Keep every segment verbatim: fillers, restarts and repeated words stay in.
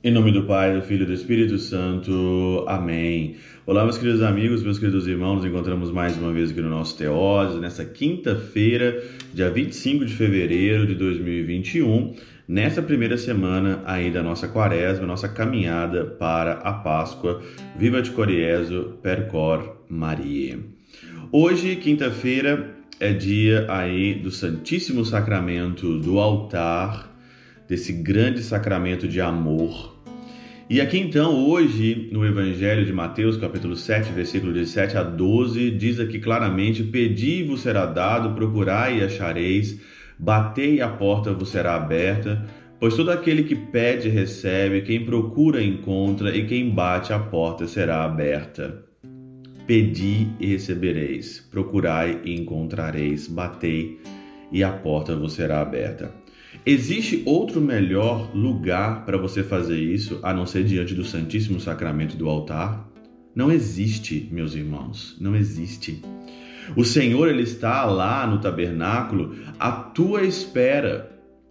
Em nome do Pai, do Filho e do Espírito Santo. Amém. Olá, meus queridos amigos, meus queridos irmãos. Nos encontramos mais uma vez aqui no nosso Teoses, nessa quinta-feira, dia vinte e cinco de fevereiro de dois mil e vinte e um, nessa primeira semana aí da nossa quaresma, nossa caminhada para a Páscoa. Viva de Coriezo, percor Maria. Hoje, quinta-feira, é dia aí do Santíssimo Sacramento do altar, desse grande sacramento de amor. E aqui então, hoje, no Evangelho de Mateus, capítulo sete, versículo dezessete a doze, diz aqui claramente: Pedi e vos será dado, procurai e achareis, batei e a porta vos será aberta, pois todo aquele que pede recebe, quem procura encontra, e quem bate a porta será aberta. Pedi e recebereis, procurai e encontrareis, batei e a porta vos será aberta. Existe outro melhor lugar para você fazer isso, a não ser diante do Santíssimo Sacramento do altar? Não existe, meus irmãos, não existe. O Senhor, Ele está lá no tabernáculo à tua espera.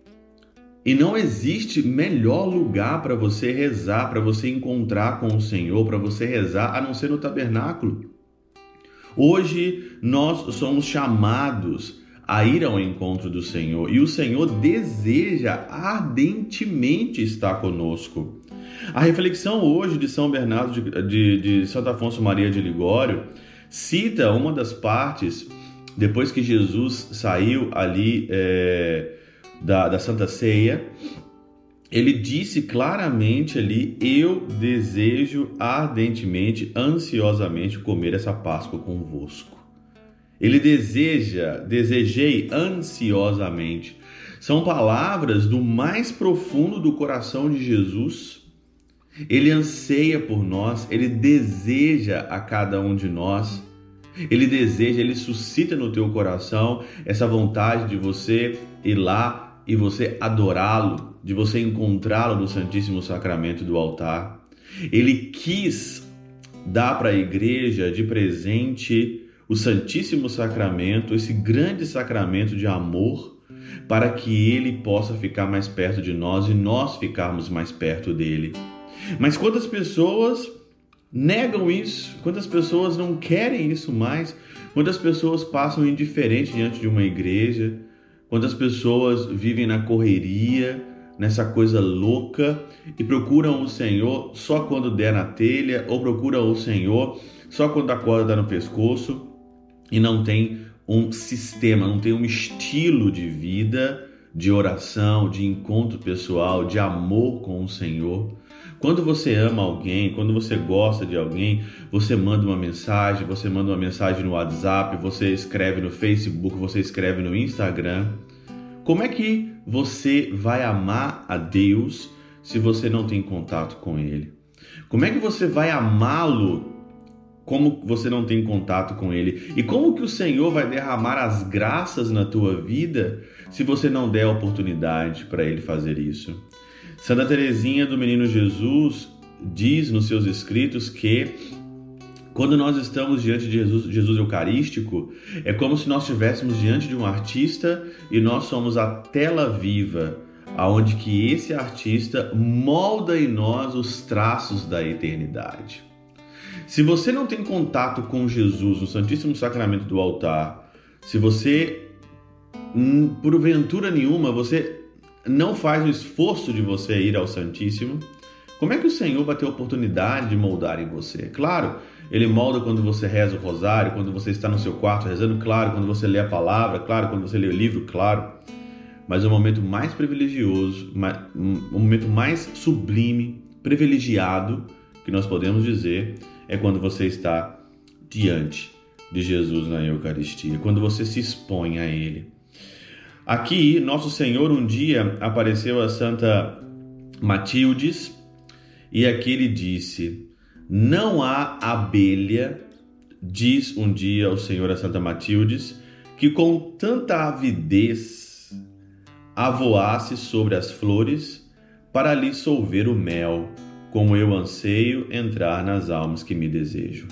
E não existe melhor lugar para você rezar, para você encontrar com o Senhor, para você rezar, a não ser no tabernáculo. Hoje nós somos chamados a ir ao encontro do Senhor, e o Senhor deseja ardentemente estar conosco. A reflexão hoje de São Bernardo de, de, de Santo Afonso Maria de Ligório cita uma das partes, depois que Jesus saiu ali é, da, da Santa Ceia. Ele disse claramente ali: eu desejo ardentemente, ansiosamente comer essa Páscoa convosco. Ele deseja, desejei ansiosamente. São palavras do mais profundo do coração de Jesus. Ele anseia por nós, ele deseja a cada um de nós. Ele deseja, ele suscita no teu coração essa vontade de você ir lá e você adorá-lo, de você encontrá-lo no Santíssimo Sacramento do altar. Ele quis dar para a igreja de presente o Santíssimo Sacramento, esse grande sacramento de amor, para que ele possa ficar mais perto de nós e nós ficarmos mais perto dele. Mas quantas pessoas negam isso? Quantas pessoas não querem isso mais? Quantas pessoas passam indiferente diante de uma igreja? Quantas pessoas vivem na correria, nessa coisa louca, e procuram o Senhor só quando der na telha, ou procuram o Senhor só quando a corda dá no pescoço, e não tem um sistema, não tem um estilo de vida, de oração, de encontro pessoal, de amor com o Senhor. Quando você ama alguém, quando você gosta de alguém, você manda uma mensagem, você manda uma mensagem no WhatsApp, você escreve no Facebook, você escreve no Instagram. Como é que você vai amar a Deus se você não tem contato com Ele? Como é que você vai amá-lo como você não tem contato com Ele? E como que o Senhor vai derramar as graças na tua vida se você não der a oportunidade para Ele fazer isso? Santa Teresinha do Menino Jesus diz nos seus escritos que quando nós estamos diante de Jesus, Jesus Eucarístico, é como se nós estivéssemos diante de um artista e nós somos a tela viva, aonde que esse artista molda em nós os traços da eternidade. Se você não tem contato com Jesus no Santíssimo Sacramento do altar, se você, por ventura nenhuma, você não faz o esforço de você ir ao Santíssimo, como é que o Senhor vai ter a oportunidade de moldar em você? Claro, Ele molda quando você reza o rosário, quando você está no seu quarto rezando, claro, quando você lê a palavra, claro, quando você lê o livro, claro. Mas o momento mais privilegioso, o momento mais sublime, privilegiado, que nós podemos dizer, é quando você está diante de Jesus na Eucaristia, quando você se expõe a Ele. Aqui, Nosso Senhor um dia apareceu a Santa Matildes, e aqui Ele disse: não há abelha, diz um dia o Senhor a Santa Matildes, que com tanta avidez avoasse sobre as flores para lhe solver o mel, como eu anseio entrar nas almas que me desejam.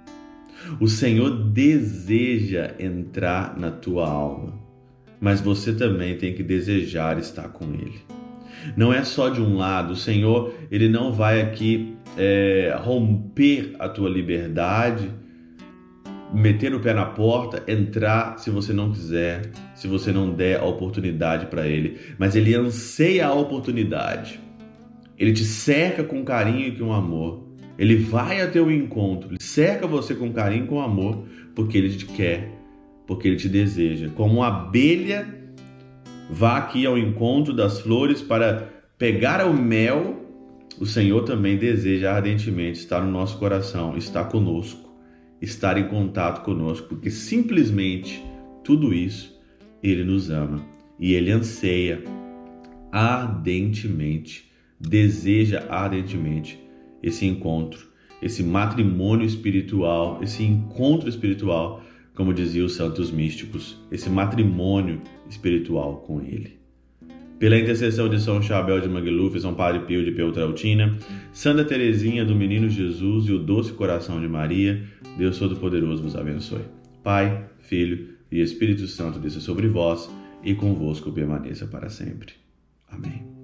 O Senhor deseja entrar na tua alma, mas você também tem que desejar estar com Ele. Não é só de um lado. O Senhor, Ele não vai aqui é, romper a tua liberdade, meter o pé na porta, entrar se você não quiser, se você não der a oportunidade para Ele. Mas Ele anseia a oportunidade. Ele te cerca com carinho e com amor. Ele vai a teu encontro, Ele cerca você com carinho e com amor, porque Ele te quer, porque Ele te deseja. Como uma abelha vá aqui ao encontro das flores para pegar o mel, o Senhor também deseja ardentemente estar no nosso coração, estar conosco, estar em contato conosco, porque simplesmente tudo isso Ele nos ama e Ele anseia ardentemente, deseja ardentemente esse encontro, esse matrimônio espiritual, esse encontro espiritual, como diziam os santos místicos, esse matrimônio espiritual com Ele. Pela intercessão de São Chabel de Mangluf, São Padre Pio de Peltrautina, Santa Teresinha do Menino Jesus e o Doce Coração de Maria, Deus Todo-Poderoso vos abençoe. Pai, Filho e Espírito Santo desça sobre vós e convosco permaneça para sempre. Amém.